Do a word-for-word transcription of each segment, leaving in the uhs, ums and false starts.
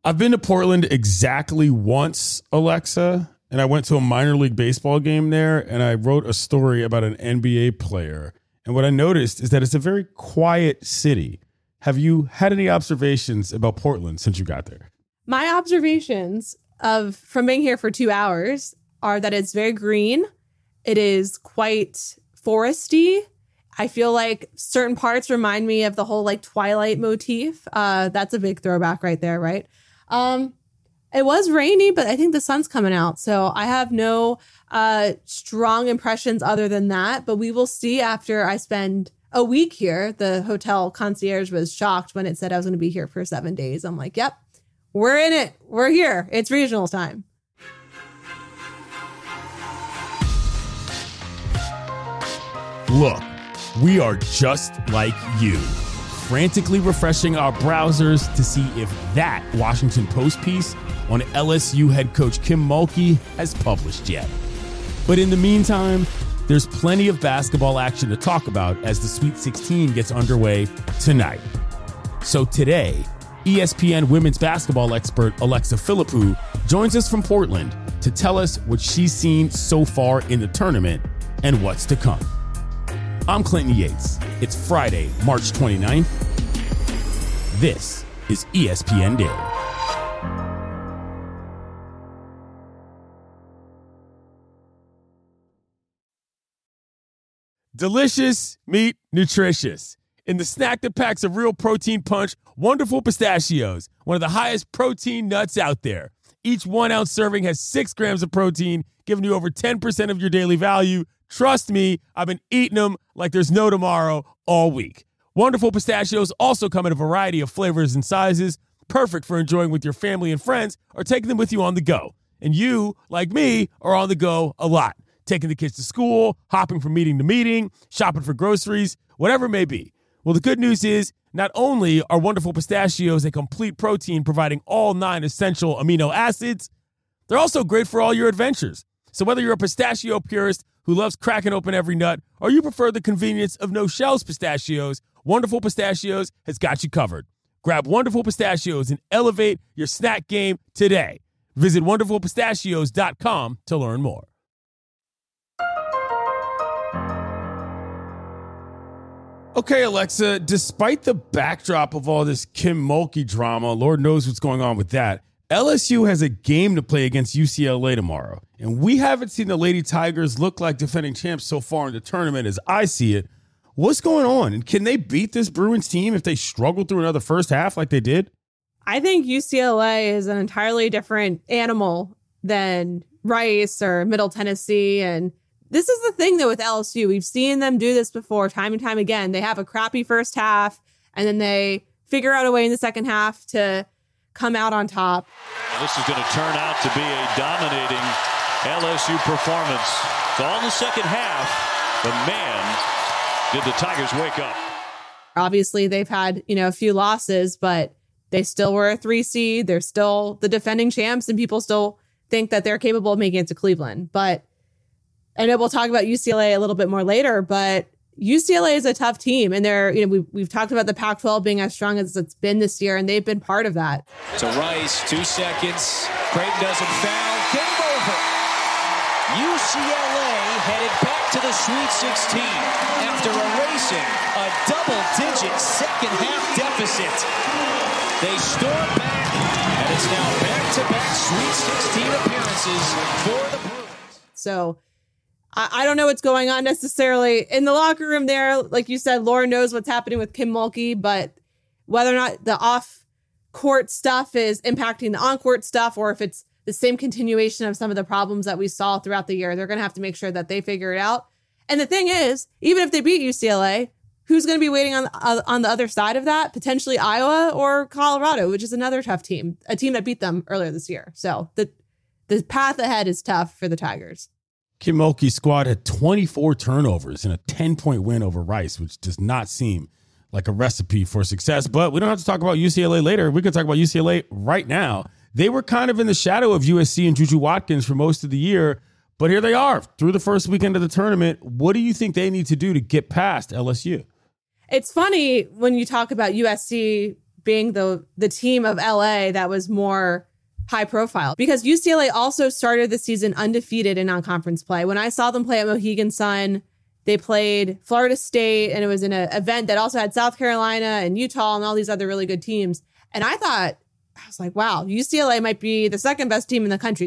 I've been to Portland exactly once, Alexa, and I went to a minor league baseball game there, and I wrote a story about an N B A player. And what I noticed is that it's a very quiet city. Have you had any observations about Portland since you got there? My observations of from being here for two hours are that it's very green. It is quite foresty. I feel like certain parts remind me of the whole like Twilight motif. Uh, that's a big throwback right there, right? Um, it was rainy, but I think the sun's coming out. So I have no uh, strong impressions other than that. But we will see after I spend a week here. The hotel concierge was shocked when it said I was going to be here for seven days. I'm like, yep, we're in it. We're here. It's regional time. Look, we are just like you, frantically refreshing our browsers to see if that Washington Post piece on L S U head coach Kim Mulkey has published yet. But in the meantime, there's plenty of basketball action to talk about as the Sweet sixteen gets underway tonight. So today, E S P N women's basketball expert Alexa Philippou joins us from Portland to tell us what she's seen so far in the tournament and what's to come. I'm Clinton Yates. It's Friday, March twenty-ninth. This is E S P N Daily. Delicious meat, nutritious. In the snack that packs a real protein punch, Wonderful Pistachios, one of the highest protein nuts out there. Each one ounce serving has six grams of protein, giving you over ten percent of your daily value. Trust me, I've been eating them like there's no tomorrow all week. Wonderful Pistachios also come in a variety of flavors and sizes, perfect for enjoying with your family and friends or taking them with you on the go. And you, like me, are on the go a lot. Taking the kids to school, hopping from meeting to meeting, shopping for groceries, whatever it may be. Well, the good news is not only are Wonderful Pistachios a complete protein providing all nine essential amino acids, they're also great for all your adventures. So whether you're a pistachio purist who loves cracking open every nut, or you prefer the convenience of no-shells pistachios, Wonderful Pistachios has got you covered. Grab Wonderful Pistachios and elevate your snack game today. Visit wonderful pistachios dot com to learn more. Okay, Alexa, despite the backdrop of all this Kim Mulkey drama, Lord knows what's going on with that, L S U has a game to play against U C L A tomorrow. And we haven't seen the Lady Tigers look like defending champs so far in the tournament as I see it. What's going on? And can they beat this Bruins team if they struggle through another first half like they did? I think U C L A is an entirely different animal than Rice or Middle Tennessee. And this is the thing, though, with L S U. We've seen them do this before time and time again. They have a crappy first half, and then they figure out a way in the second half to come out on top. This is going to turn out to be a dominating L S U performance. It's all in the second half, but man, did the Tigers wake up. Obviously, they've had, you know, a few losses, but they still were a three seed. They're still the defending champs, and people still think that they're capable of making it to Cleveland. But I know we'll talk about U C L A a little bit more later, but U C L A is a tough team. And they're, you know, we've, we've talked about the Pac twelve being as strong as it's been this year, and they've been part of that. To Rice, two seconds. Creighton doesn't foul. Game over. U C L A headed back to the Sweet sixteen after erasing a double-digit second half deficit. They storm back, and it's now back-to-back Sweet sixteen appearances for the Bruins. So I, I don't know what's going on necessarily in the locker room there. Like you said, Lord knows what's happening with Kim Mulkey, but whether or not the off-court stuff is impacting the on-court stuff, or if it's the same continuation of some of the problems that we saw throughout the year, they're going to have to make sure that they figure it out. And the thing is, even if they beat U C L A, who's going to be waiting on uh, on the other side of that? Potentially Iowa or Colorado, which is another tough team, a team that beat them earlier this year. So the the path ahead is tough for the Tigers. Kim Mulkey's squad had twenty-four turnovers in a ten-point win over Rice, which does not seem like a recipe for success. But we don't have to talk about U C L A later. We can talk about U C L A right now. They were kind of in the shadow of U S C and Juju Watkins for most of the year, but here they are through the first weekend of the tournament. What do you think they need to do to get past L S U? It's funny when you talk about U S C being the the team of L A that was more high profile, because U C L A also started the season undefeated in non-conference play. When I saw them play at Mohegan Sun, they played Florida State, and it was in an event that also had South Carolina and Utah and all these other really good teams. And I thought, I was like, wow, U C L A might be the second best team in the country.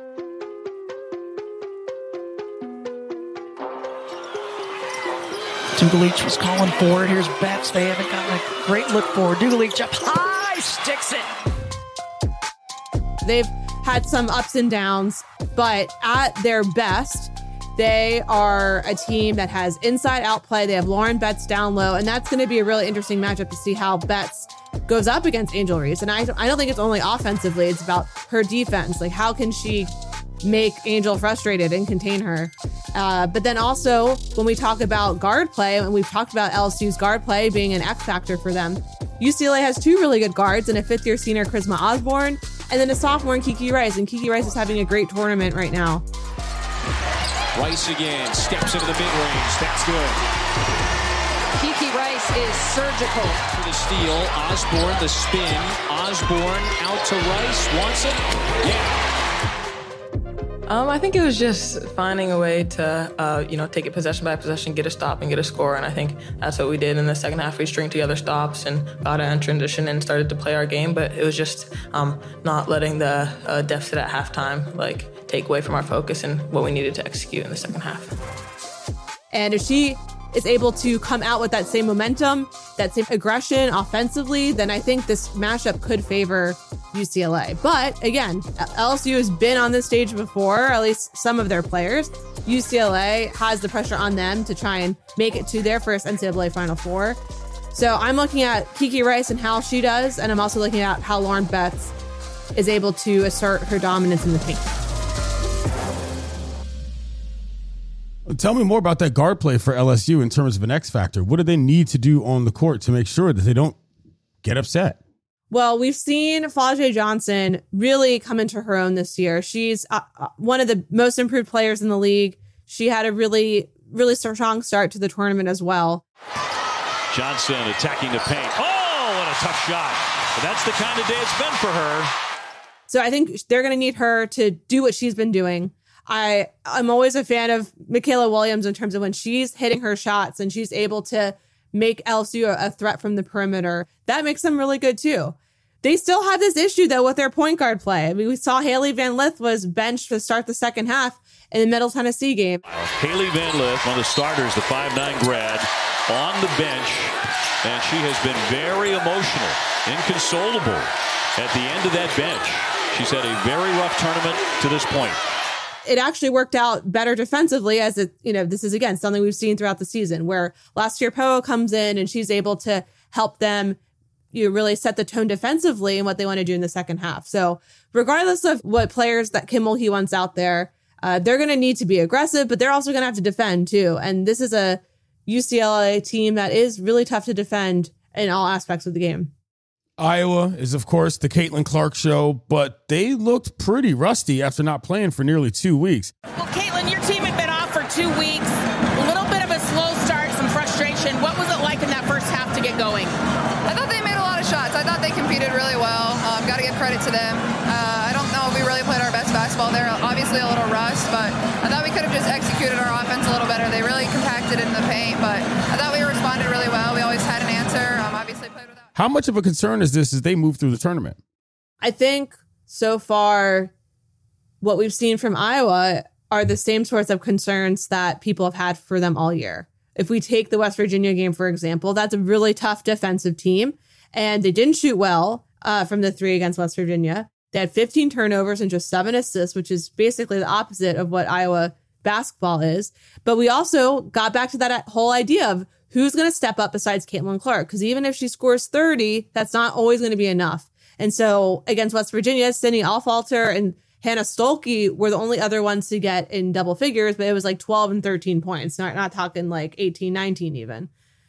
Dugalich was calling for it. Here's Betts. They haven't gotten a great look for Dugalich up high, sticks it. They've had some ups and downs, but at their best, they are a team that has inside-out play. They have Lauren Betts down low, and that's going to be a really interesting matchup to see how Betts goes up against Angel Reese. And I, I don't think it's only offensively. It's about her defense. Like, how can she make Angel frustrated and contain her? Uh, but then also, when we talk about guard play, and we've talked about L S U's guard play being an X factor for them, U C L A has two really good guards, and a fifth-year senior, Charisma Osborne, and then a sophomore in Kiki Rice. And Kiki Rice is having a great tournament right now. Rice again, steps into the mid-range. That's good. Kiki Rice is surgical. For the steal, Osborne, the spin. Osborne out to Rice, wants it. Yeah. Um, I think it was just finding a way to, uh, you know, take it possession by possession, get a stop and get a score. And I think that's what we did in the second half. We stringed together stops and got in transition and started to play our game. But it was just um, not letting the uh, deficit at halftime, like, take away from our focus and what we needed to execute in the second half. And if she is able to come out with that same momentum, that same aggression offensively, then I think this matchup could favor U C L A. But again, L S U has been on this stage before, or at least some of their players. U C L A has the pressure on them to try and make it to their first N C double A Final Four. So I'm looking at Kiki Rice and how she does, and I'm also looking at how Lauren Betts is able to assert her dominance in the paint. Tell me more about that guard play for L S U in terms of an X factor. What do they need to do on the court to make sure that they don't get upset? Well, we've seen Flau'jae Johnson really come into her own this year. She's uh, one of the most improved players in the league. She had a really, really strong start to the tournament as well. Johnson attacking the paint. Oh, what a tough shot. But that's the kind of day it's been for her. So I think they're going to need her to do what she's been doing. I, I'm always a fan of Michaela Williams in terms of when she's hitting her shots and she's able to make L S U a threat from the perimeter. That makes them really good too. They still have this issue though with their point guard play. I mean, we saw Haley Van Lith was benched to start the second half in the Middle Tennessee game. Haley Van Lith, one of the starters, the five nine grad, on the bench, and she has been very emotional, inconsolable at the end of that bench. She's had a very rough tournament to this point. It actually worked out better defensively, as it, you know, this is again something we've seen throughout the season where last year Poa comes in and she's able to help them, you know, really set the tone defensively and what they want to do in the second half. So regardless of what players that Kim Mulkey wants out there, uh, they're going to need to be aggressive, but they're also going to have to defend too. And this is a U C L A team that is really tough to defend in all aspects of the game. Iowa is, of course, the Caitlin Clark show, but they looked pretty rusty after not playing for nearly two weeks. Well, Caitlin, your team had been off for two weeks. A little bit of a slow start, some frustration. What was it like in that first half to get going? I thought they made a lot of shots. I thought they competed really well. Um, got to give credit to them. Uh, I don't know if we really played our best basketball there. Obviously a little rust, but I thought we could have just executed our offense a little better. They really compacted in the paint, but I thought we responded really well. We always had an answer. Um, obviously played without. How much of a concern is this as they move through the tournament? I think so far what we've seen from Iowa are the same sorts of concerns that people have had for them all year. If we take the West Virginia game, for example, that's a really tough defensive team, and they didn't shoot well uh, from the three against West Virginia. They had fifteen turnovers and just seven assists, which is basically the opposite of what Iowa basketball is. But we also got back to that whole idea of who's going to step up besides Caitlin Clark? Because even if she scores thirty, that's not always going to be enough. And so against West Virginia, Sydney Alfalter and Hannah Stolke were the only other ones to get in double figures, but it was like twelve and thirteen points, not, not talking like eighteen, nineteen even.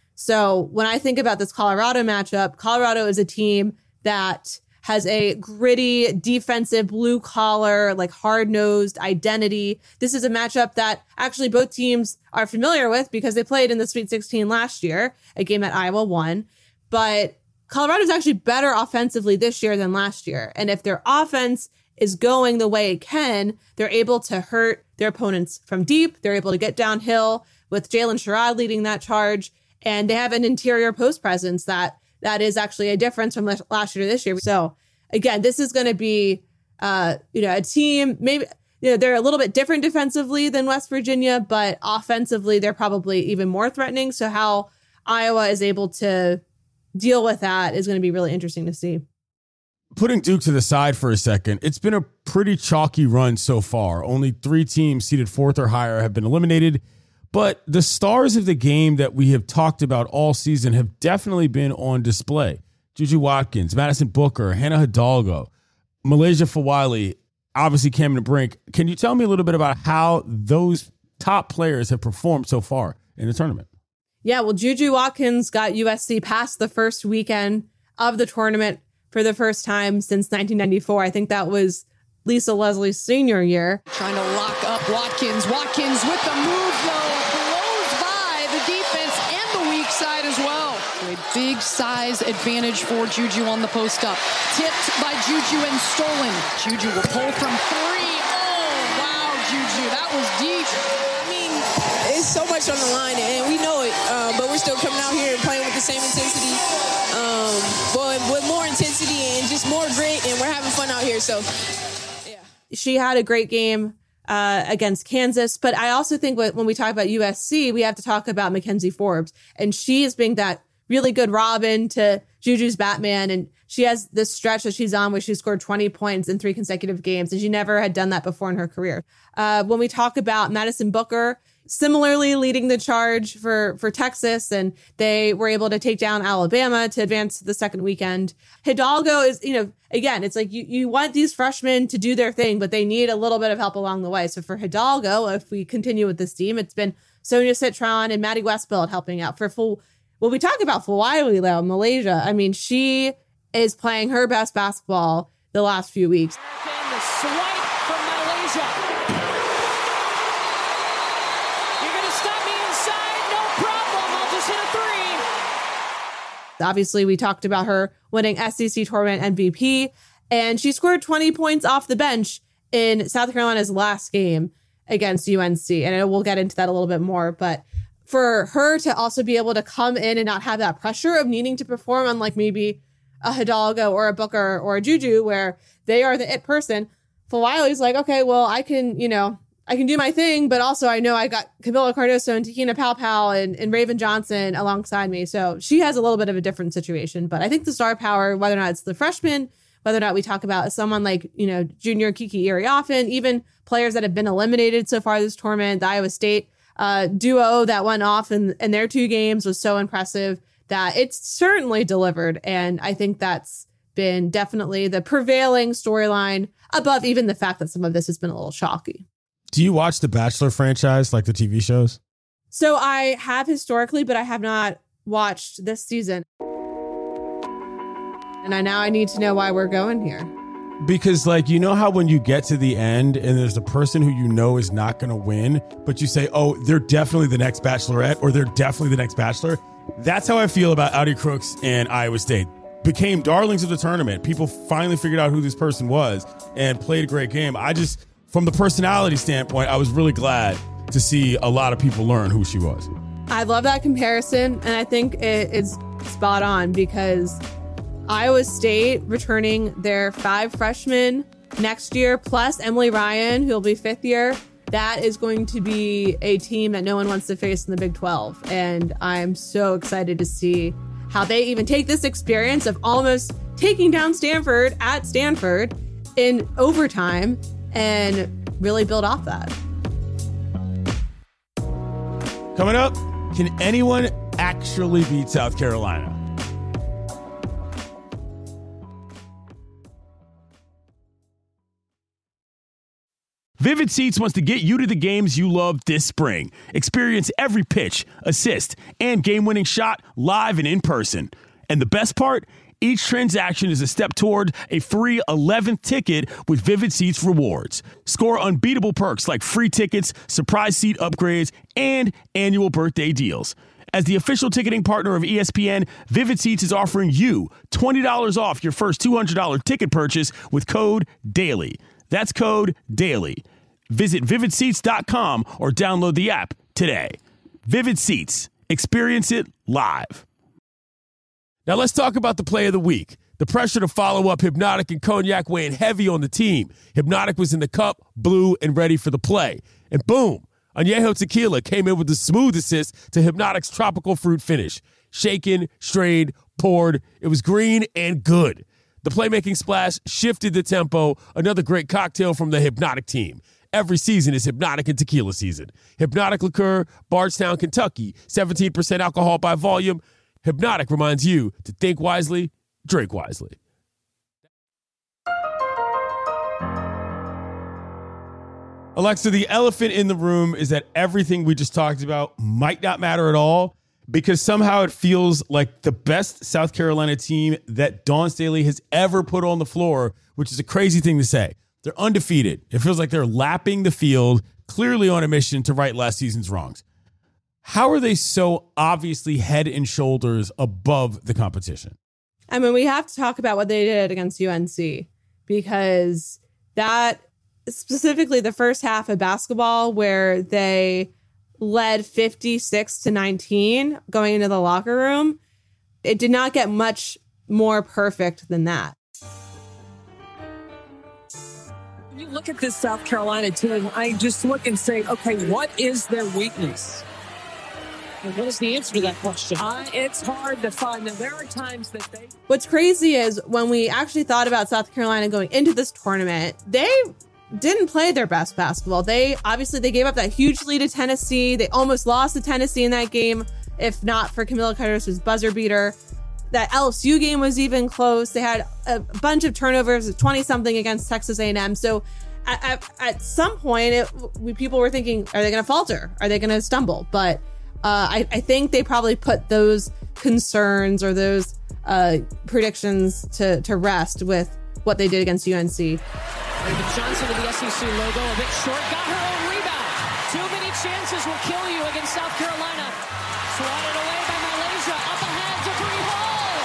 So when I think about this Colorado matchup, Colorado is a team that has a gritty, defensive, blue-collar, like hard-nosed identity. This is a matchup that actually both teams are familiar with because they played in the Sweet sixteen last year, a game that Iowa won. But Colorado's actually better offensively this year than last year. And if their offense is going the way it can, they're able to hurt their opponents from deep. They're able to get downhill with Jalen Sherrod leading that charge. And they have an interior post presence that that is actually a difference from last year to this year. So again, this is going to be, uh, you know, a team, maybe, you know, they're a little bit different defensively than West Virginia, but offensively, they're probably even more threatening. So how Iowa is able to deal with that is going to be really interesting to see. Putting Duke to the side for a second, it's been a pretty chalky run so far. Only three teams seeded fourth or higher have been eliminated. But the stars of the game that we have talked about all season have definitely been on display. Juju Watkins, Madison Booker, Hannah Hidalgo, Malaysia Fawali, obviously Cameron Brink. Can you tell me a little bit about how those top players have performed so far in the tournament? Yeah, well, Juju Watkins got U S C past the first weekend of the tournament for the first time since nineteen ninety-four. I think that was Lisa Leslie's senior year. Trying to lock up Watkins. Watkins with the move, though. Blows by the defense and the weak side as well. A big size advantage for Juju on the post up. Tipped by Juju and stolen. Juju will pull from three. Oh, wow, Juju. That was deep. I mean, it's so much on the line, and we know it, uh, but we're still coming out here and playing with the same intensity, um, but with more intensity and just more grit, and we're having fun out here, so... She had a great game uh, against Kansas. But I also think when we talk about U S C, we have to talk about Mackenzie Forbes. And she is being that really good Robin to Juju's Batman. And she has this stretch that she's on where she scored twenty points in three consecutive games. And she never had done that before in her career. Uh, when we talk about Madison Booker, similarly leading the charge for, for Texas, and they were able to take down Alabama to advance to the second weekend. Hidalgo is, you know, again, it's like you, you want these freshmen to do their thing, but they need a little bit of help along the way. So for Hidalgo, if we continue with this team, it's been Sonia Citron and Maddie Westbeld helping out. For full, well, we talk about Fawali, though, Malaysia. I mean, she is playing her best basketball the last few weeks. And the swipe from Malaysia. Obviously, we talked about her winning S E C tournament M V P, and she scored twenty points off the bench in South Carolina's last game against U N C. And we'll get into that a little bit more. But for her to also be able to come in and not have that pressure of needing to perform, unlike maybe a Hidalgo or a Booker or a Juju, where they are the it person, Fawali's like, okay, well, I can, you know, I can do my thing, but also I know I got Camila Cardoso and Takina Powpow and, and Raven Johnson alongside me. So she has a little bit of a different situation. But I think the star power, whether or not it's the freshman, whether or not we talk about someone like, you know, junior Kiki Iriafen, even players that have been eliminated so far this tournament, the Iowa State uh, duo that went off in, in their two games was so impressive that it's certainly delivered. And I think that's been definitely the prevailing storyline above even the fact that some of this has been a little shocky. Do you watch the Bachelor franchise, like the T V shows? So I have historically, but I have not watched this season. And I now I need to know why we're going here. Because, like, you know how when you get to the end and there's a person who you know is not going to win, but you say, oh, they're definitely the next Bachelorette or they're definitely the next Bachelor. That's how I feel about Audi Crooks and Iowa State. Became darlings of the tournament. People finally figured out who this person was and played a great game. I just... From the personality standpoint, I was really glad to see a lot of people learn who she was. I love that comparison, and I think it is spot on because Iowa State returning their five freshmen next year, plus Emily Ryan, who will be fifth year. That is going to be a team that no one wants to face in the Big twelve. And I'm so excited to see how they even take this experience of almost taking down Stanford at Stanford in overtime and really build off that. Coming up, can anyone actually beat South Carolina? Vivid Seats wants to get you to the games you love this spring. Experience every pitch, assist, and game-winning shot live and in person. And the best part? Each transaction is a step toward a free eleventh ticket with Vivid Seats rewards. Score unbeatable perks like free tickets, surprise seat upgrades, and annual birthday deals. As the official ticketing partner of E S P N, Vivid Seats is offering you twenty dollars off your first two hundred dollars ticket purchase with code DAILY. That's code DAILY. Visit vivid seats dot com or download the app today. Vivid Seats. Experience it live. Now let's talk about the play of the week. The pressure to follow up Hypnotic and Cognac weighing heavy on the team. Hypnotic was in the cup, blue, and ready for the play. And boom, Añejo Tequila came in with the smooth assist to Hypnotic's tropical fruit finish. Shaken, strained, poured. It was green and good. The playmaking splash shifted the tempo. Another great cocktail from the Hypnotic team. Every season is Hypnotic and Tequila season. Hypnotic Liqueur, Bardstown, Kentucky, seventeen percent alcohol by volume. Hypnotic reminds you to think wisely, drink wisely. Alexa, the elephant in the room is that everything we just talked about might not matter at all because somehow it feels like the best South Carolina team that Dawn Staley has ever put on the floor, which is a crazy thing to say. They're undefeated. It feels like they're lapping the field, clearly on a mission to right last season's wrongs. How are they so obviously head and shoulders above the competition? I mean, we have to talk about what they did against U N C because that, specifically the first half of basketball where they led fifty-six to nineteen going into the locker room, it did not get much more perfect than that. When you look at this South Carolina team, I just look and say, okay, what is their weakness? And what is the answer to that question? Uh, it's hard to find them. There are times that they... What's crazy is when we actually thought about South Carolina going into this tournament, they didn't play their best basketball. They obviously they gave up that huge lead to Tennessee. They almost lost to Tennessee in that game, if not for Camila Cardoso's buzzer beater. That L S U game was even close. They had a bunch of turnovers, twenty-something against Texas A and M. So at, at, at some point, it, we, people were thinking, are they going to falter? Are they going to stumble? But uh, I, I think they probably put those concerns or those uh, predictions to, to rest with what they did against U N C. Raven Johnson to the S E C logo, a bit short, got her own rebound. Too many chances will kill you against South Carolina. Swatted away by Malaysia, up ahead to Bree Hall.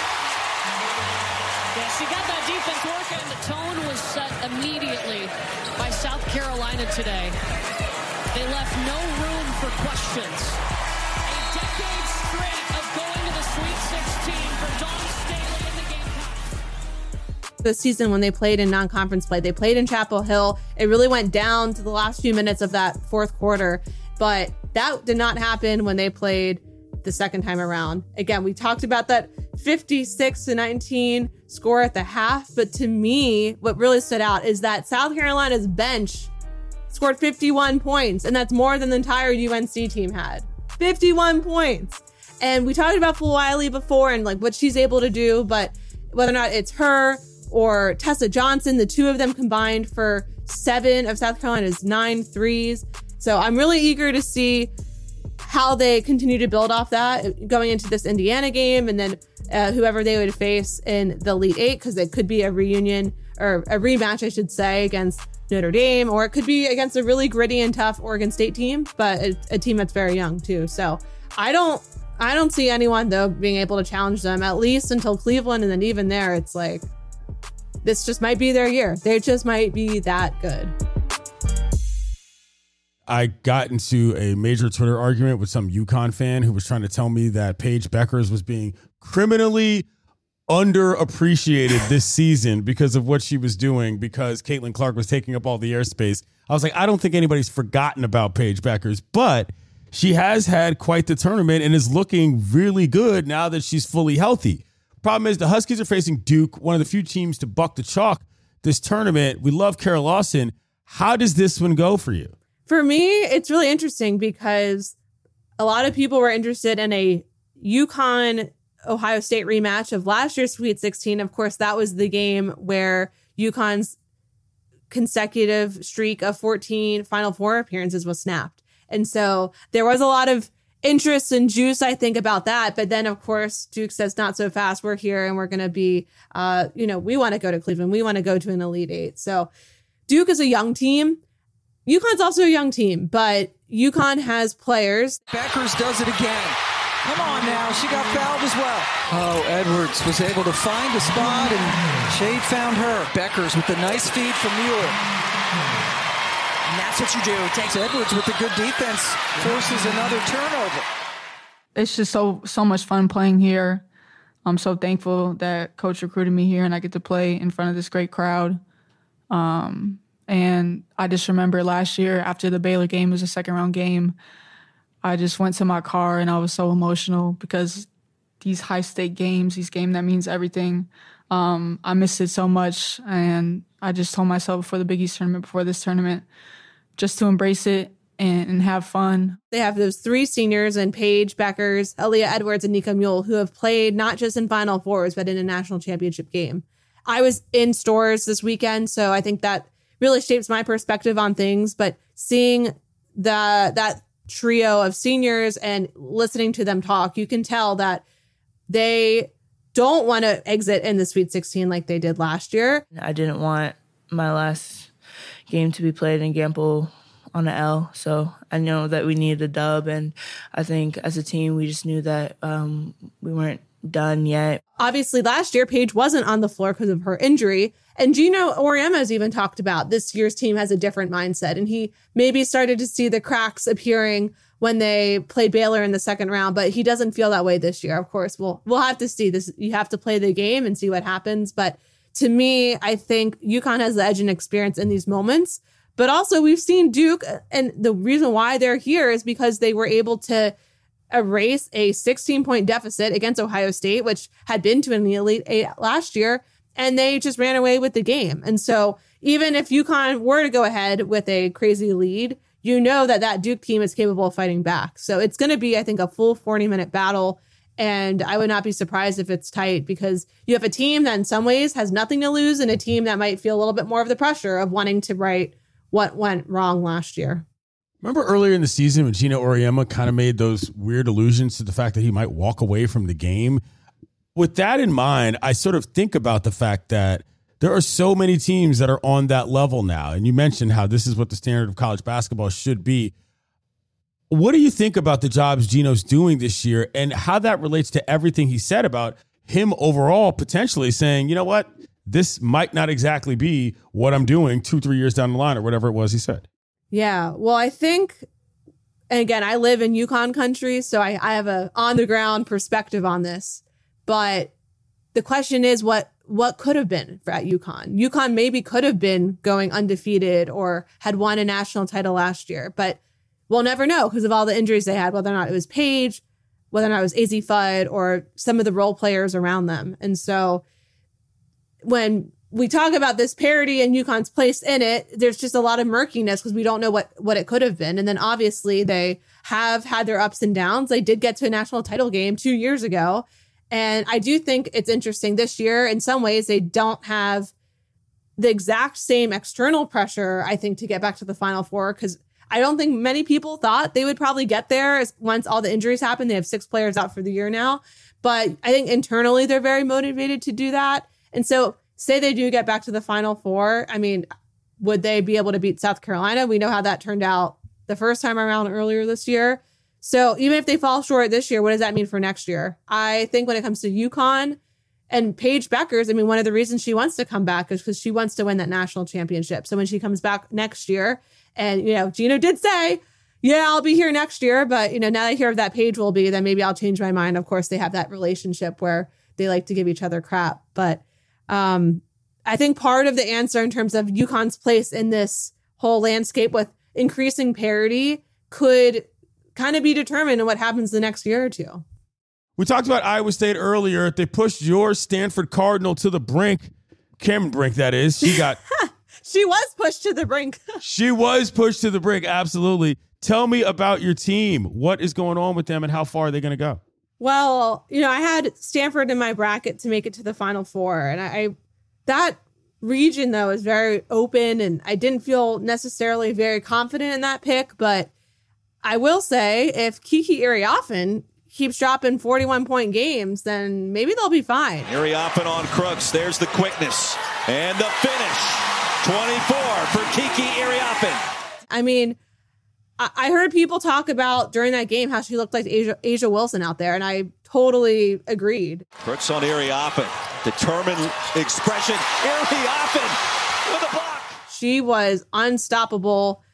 Yeah, she got that defense working. The tone was set immediately by South Carolina today. They left no room for questions. A decade straight of going to the Sweet sixteen for Dawn Staley in the Gamecocks. This season when they played in non-conference play, they played in Chapel Hill. It really went down to the last few minutes of that fourth quarter, but that did not happen when they played the second time around. Again, we talked about that fifty-six to nineteen score at the half, but to me, what really stood out is that South Carolina's bench scored fifty-one points, and that's more than the entire U N C team had. fifty-one points. And we talked about Fulwiley before and like what she's able to do, but whether or not it's her or Tessa Johnson, the two of them combined for seven of South Carolina's nine threes. So I'm really eager to see how they continue to build off that going into this Indiana game and then uh, whoever they would face in the Elite Eight, because it could be a reunion or a rematch, I should say, against Notre Dame, or it could be against a really gritty and tough Oregon State team, but a, a team that's very young too. So I don't, I don't see anyone though being able to challenge them, at least until Cleveland, and then even there, it's like this just might be their year. They just might be that good. I got into a major Twitter argument with some UConn fan who was trying to tell me that Paige Beckers was being criminally underappreciated this season because of what she was doing, because Caitlin Clark was taking up all the airspace. I was like, I don't think anybody's forgotten about Paige Beckers, but she has had quite the tournament and is looking really good now that she's fully healthy. Problem is the Huskies are facing Duke, one of the few teams to buck the chalk this tournament. We love Kara Lawson. How does this one go for you? For me, it's really interesting because a lot of people were interested in a UConn Ohio State rematch of last year's Sweet sixteen. Of course, that was the game where UConn's consecutive streak of fourteen Final Four appearances was snapped. And so there was a lot of interest and juice, I think, about that. But then, of course, Duke says, not so fast. We're here and we're going to be, uh, you know, we want to go to Cleveland. We want to go to an Elite Eight. So Duke is a young team. UConn's also a young team, but UConn has players. Beckers does it again. Come on now. She got fouled as well. Oh, Edwards was able to find a spot, and Shade found her. Beckers with a nice feed from Mueller. And that's what you do. Takes Edwards with a good defense, forces another turnover. It's just so so much fun playing here. I'm so thankful that Coach recruited me here and I get to play in front of this great crowd. Um, and I just remember last year after the Baylor game, it was a second round game, I just went to my car and I was so emotional because these high-stake games, these games that means everything, um, I missed it so much. And I just told myself before the Big East tournament, before this tournament, just to embrace it and, and have fun. They have those three seniors and Paige Beckers, Aaliyah Edwards, and Nika Mule, who have played not just in Final Fours, but in a national championship game. I was in stores this weekend, so I think that really shapes my perspective on things. But seeing the that trio of seniors and listening to them talk, you can tell that they don't want to exit in the Sweet sixteen like they did last year. I didn't want my last game to be played in Gamble on an L, so I know that we needed a dub, and I think as a team we just knew that um, we weren't done yet. Obviously, last year, Paige wasn't on the floor because of her injury. And Gino Auriemma has even talked about this year's team has a different mindset. And he maybe started to see the cracks appearing when they played Baylor in the second round, but he doesn't feel that way this year. Of course, we'll, we'll have to see this. You have to play the game and see what happens. But to me, I think UConn has the edge and experience in these moments. But also, we've seen Duke, and the reason why they're here is because they were able to erase a sixteen-point deficit against Ohio State, which had been to an Elite Eight last year, and they just ran away with the game. And so even if UConn were to go ahead with a crazy lead, you know that that Duke team is capable of fighting back. So it's going to be, I think, a full forty-minute battle, and I would not be surprised if it's tight because you have a team that in some ways has nothing to lose and a team that might feel a little bit more of the pressure of wanting to right what went wrong last year. Remember earlier in the season when Gino Auriemma kind of made those weird allusions to the fact that he might walk away from the game? With that in mind, I sort of think about the fact that there are so many teams that are on that level now. And you mentioned how this is what the standard of college basketball should be. What do you think about the jobs Gino's doing this year and how that relates to everything he said about him overall potentially saying, you know what, this might not exactly be what I'm doing two, three years down the line or whatever it was he said? Yeah, well, I think, and again, I live in UConn country, so I, I have a on-the-ground perspective on this. But the question is, what what could have been for at UConn? UConn maybe could have been going undefeated or had won a national title last year, but we'll never know because of all the injuries they had, whether or not it was Paige, whether or not it was Azzi Fudd, or some of the role players around them. And so when we talk about this parity and UConn's place in it, there's just a lot of murkiness because we don't know what, what it could have been. And then obviously they have had their ups and downs. They did get to a national title game two years ago. And I do think it's interesting this year. In some ways, they don't have the exact same external pressure, I think, to get back to the Final Four because I don't think many people thought they would probably get there as once all the injuries happened. They have six players out for the year now. But I think internally they're very motivated to do that. And so say they do get back to the Final Four. I mean, would they be able to beat South Carolina? We know how that turned out the first time around earlier this year. So even if they fall short this year, what does that mean for next year? I think when it comes to UConn and Paige Beckers, I mean, one of the reasons she wants to come back is because she wants to win that national championship. So when she comes back next year, and, you know, Gino did say, yeah, I'll be here next year. But, you know, now that I hear that Paige will be, then maybe I'll change my mind. Of course, they have that relationship where they like to give each other crap. But um, I think part of the answer in terms of UConn's place in this whole landscape with increasing parity could kind of be determined in what happens the next year or two. We talked about Iowa State earlier. They pushed your Stanford Cardinal to the brink. Cameron Brink, that is. She got... She was pushed to the brink. She was pushed to the brink, absolutely. Tell me about your team. What is going on with them and how far are they going to go? Well, you know, I had Stanford in my bracket to make it to the Final Four. And I, I that region, though, is very open. And I didn't feel necessarily very confident in that pick. But I will say if Kiki Iriafen keeps dropping forty-one point games, then maybe they'll be fine. Iriafen on Crooks. There's the quickness and the finish. twenty-four for Kiki Iriafen. I mean, I, I heard people talk about during that game how she looked like Asia, Asia Wilson out there, and I totally agreed. Hurts on Ariafen. Determined expression. Ariafen with a block. She was unstoppable,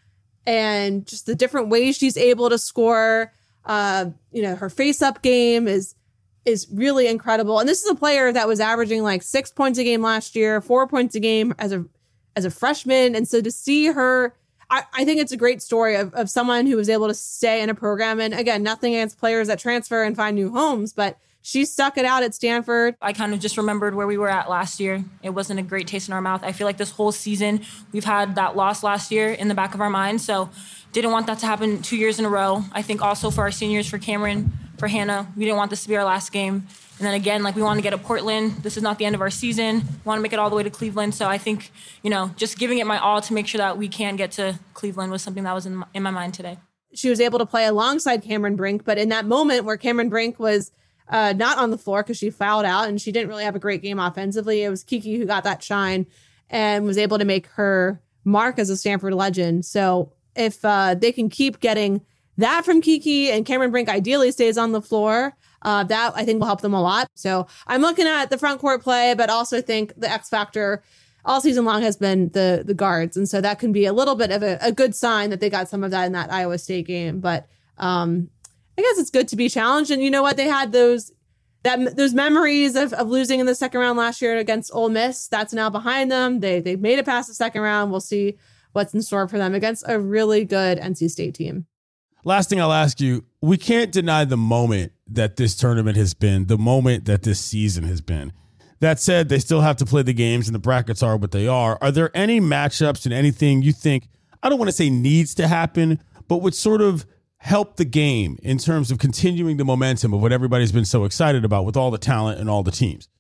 and just the different ways she's able to score. Uh, you know, her face-up game is is really incredible. And this is a player that was averaging like six points a game last year, four points a game as a as a freshman. And so to see her, I, I think it's a great story of, of someone who was able to stay in a program. And again, nothing against players that transfer and find new homes, but she stuck it out at Stanford. I kind of just remembered where we were at last year. It wasn't a great taste in our mouth. I feel like this whole season, we've had that loss last year in the back of our mind. So didn't want that to happen two years in a row. I think also for our seniors, for Cameron, for Hannah, we didn't want this to be our last game. And then again, like we want to get to Portland. This is not the end of our season. We want to make it all the way to Cleveland. So I think, you know, just giving it my all to make sure that we can get to Cleveland was something that was in my, in my mind today. She was able to play alongside Cameron Brink, but in that moment where Cameron Brink was uh, not on the floor because she fouled out and she didn't really have a great game offensively, it was Kiki who got that shine and was able to make her mark as a Stanford legend. So if uh, they can keep getting that from Kiki and Cameron Brink ideally stays on the floor, uh, that I think will help them a lot. So I'm looking at the front court play, but also think the X factor all season long has been the the guards. And so that can be a little bit of a, a good sign that they got some of that in that Iowa State game. But um, I guess it's good to be challenged. And you know what? They had those that those memories of, of losing in the second round last year against Ole Miss. That's now behind them. They, they've made it past the second round. We'll see what's in store for them against a really good N C State team. Last thing I'll ask you, we can't deny the moment that this tournament has been, the moment that this season has been. That said, they still have to play the games and the brackets are what they are. Are there any matchups and anything you think, I don't want to say needs to happen, but would sort of help the game in terms of continuing the momentum of what everybody's been so excited about with all the talent and all the teams?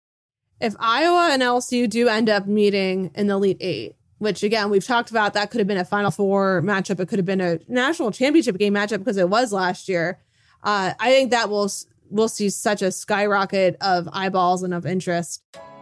If Iowa and L S U do end up meeting in the Elite Eight, which, again, we've talked about, that could have been a Final Four matchup. It could have been a national championship game matchup because it was last year. Uh, I think that will we'll see such a skyrocket of eyeballs and of interest.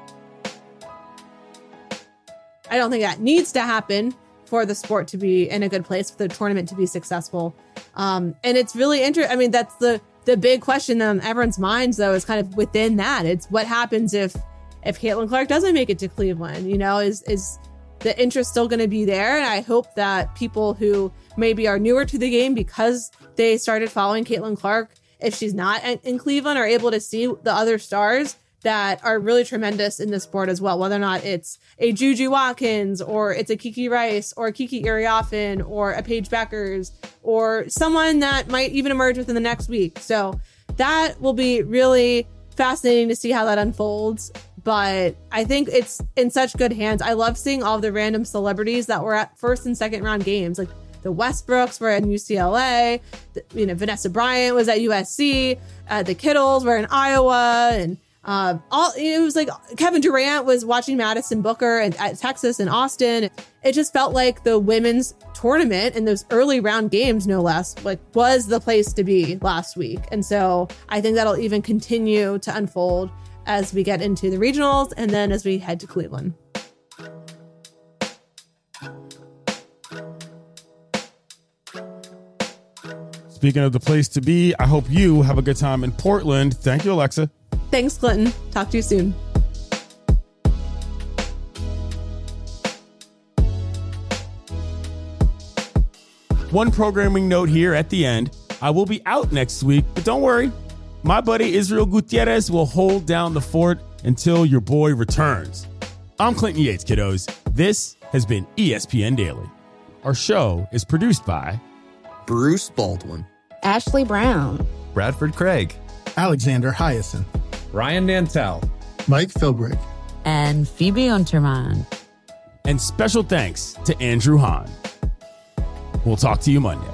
I don't think that needs to happen for the sport to be in a good place, for the tournament to be successful. Um, and it's really interesting. I mean, that's the the big question on everyone's minds, though, is kind of within that. It's what happens if if Caitlin Clark doesn't make it to Cleveland. You know, is is the interest still going to be there? And I hope that people who maybe are newer to the game because they started following Caitlin Clark, if she's not in Cleveland, are able to see the other stars that are really tremendous in this sport as well, whether or not it's a Juju Watkins or it's a Kiki Rice or Kiki Iriafen or a Paige Beckers or someone that might even emerge within the next week. So that will be really fascinating to see how that unfolds. But I think it's in such good hands. I love seeing all the random celebrities that were at first and second round games. Like the Westbrooks were at U C L A. The, you know, Vanessa Bryant was at U S C. Uh, the Kittles were in Iowa. And uh, all it was like Kevin Durant was watching Madison Booker and, at Texas and Austin. It just felt like the women's tournament and those early round games, no less, like was the place to be last week. And so I think that'll even continue to unfold as we get into the regionals and then as we head to Cleveland. Speaking of the place to be, I hope you have a good time in Portland. Thank you, Alexa. Thanks, Clinton. Talk to you soon. One programming note here at the end. I will be out next week, but don't worry. My buddy Israel Gutierrez will hold down the fort until your boy returns. I'm Clinton Yates, kiddos. This has been E S P N Daily. Our show is produced by Bruce Baldwin, Ashley Brown, Bradford Craig, Alexander Hyacinth, Ryan Dantel, Mike Philbrick, and Phoebe Unterman. And special thanks to Andrew Hahn. We'll talk to you Monday.